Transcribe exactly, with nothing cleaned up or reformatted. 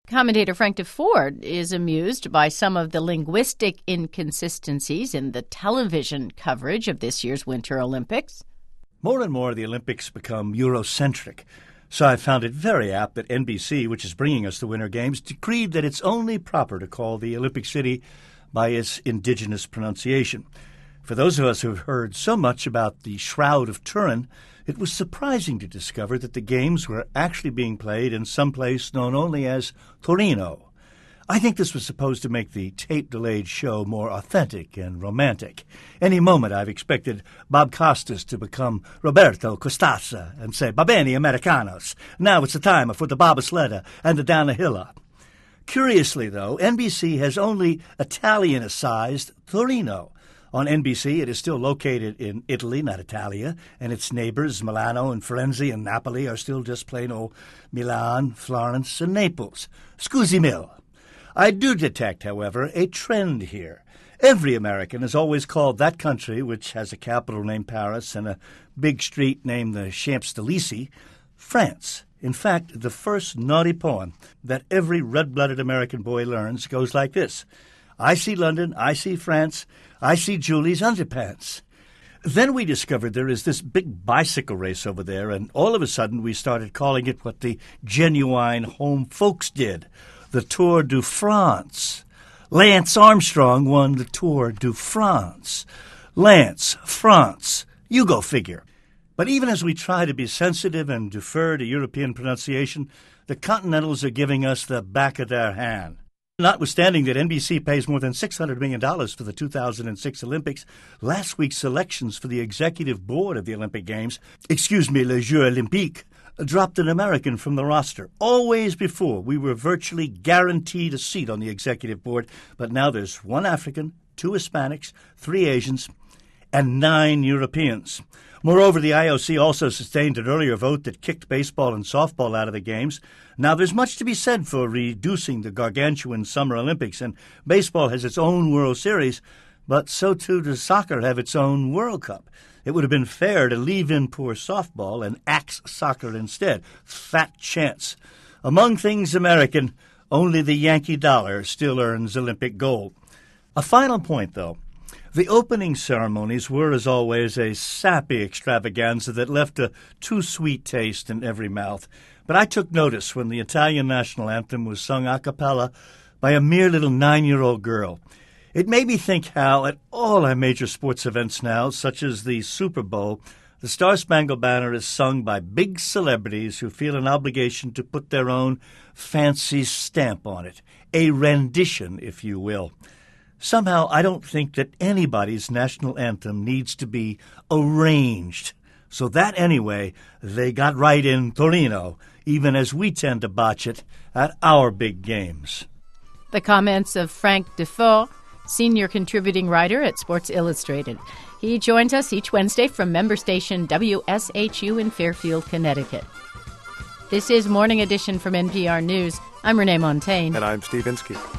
Commentator Frank DeFord is amused by some of the linguistic inconsistencies in the television coverage of this year's Winter Olympics. More and more, the Olympics become Eurocentric. So I found it very apt that N B C, which is bringing us the Winter Games, decreed that it's only proper to call the Olympic city by its indigenous pronunciation. For those of us who have heard so much about the Shroud of Turin, it was surprising to discover that the games were actually being played in some place known only as Torino. I think this was supposed to make the tape-delayed show more authentic and romantic. Any moment I've expected Bob Costas to become Roberto Costassa and say, "Va bene, Americanos. Now it's the time for the Bobsleda and the Danahilla." Curiously, though, N B C has only Italianicized Torino. On N B C, it is still located in Italy, not Italia, and its neighbors, Milano and Firenze and Napoli, are still just plain old Milan, Florence, and Naples. Scusi mille. I do detect, however, a trend here. Every American has always called that country, which has a capital named Paris and a big street named the Champs-Élysées, France. In fact, the first naughty poem that every red-blooded American boy learns goes like this. I see London, I see France, I see Julie's underpants. Then we discovered there is this big bicycle race over there, and all of a sudden we started calling it what the genuine home folks did, the Tour de France. Lance Armstrong won the Tour de France. Lance, France, you go figure. But even as we try to be sensitive and defer to European pronunciation, the Continentals are giving us the back of their hand. Notwithstanding that N B C pays more than six hundred million dollars for the two thousand six Olympics, last week's selections for the executive board of the Olympic Games, excuse me, les Jeux Olympiques, dropped an American from the roster. Always before, we were virtually guaranteed a seat on the executive board, but now there's one African, two Hispanics, three Asians, and nine Europeans. Moreover, the I O C also sustained an earlier vote that kicked baseball and softball out of the games. Now, there's much to be said for reducing the gargantuan Summer Olympics, and baseball has its own World Series, but so too does soccer have its own World Cup. It would have been fair to leave in poor softball and axe soccer instead. Fat chance. Among things American, only the Yankee dollar still earns Olympic gold. A final point, though. The opening ceremonies were, as always, a sappy extravaganza that left a too sweet taste in every mouth. But I took notice when the Italian national anthem was sung a cappella by a mere little nine-year-old girl. It made me think how, at all our major sports events now, such as the Super Bowl, the Star-Spangled Banner is sung by big celebrities who feel an obligation to put their own fancy stamp on it, a rendition, if you will. Somehow, I don't think that anybody's national anthem needs to be arranged. So that, anyway, they got right in Torino, even as we tend to botch it at our big games. The comments of Frank DeFord, senior contributing writer at Sports Illustrated. He joins us each Wednesday from member station W S H U in Fairfield, Connecticut. This is Morning Edition from N P R News. I'm Renee Montaigne. And I'm Steve Inskeep.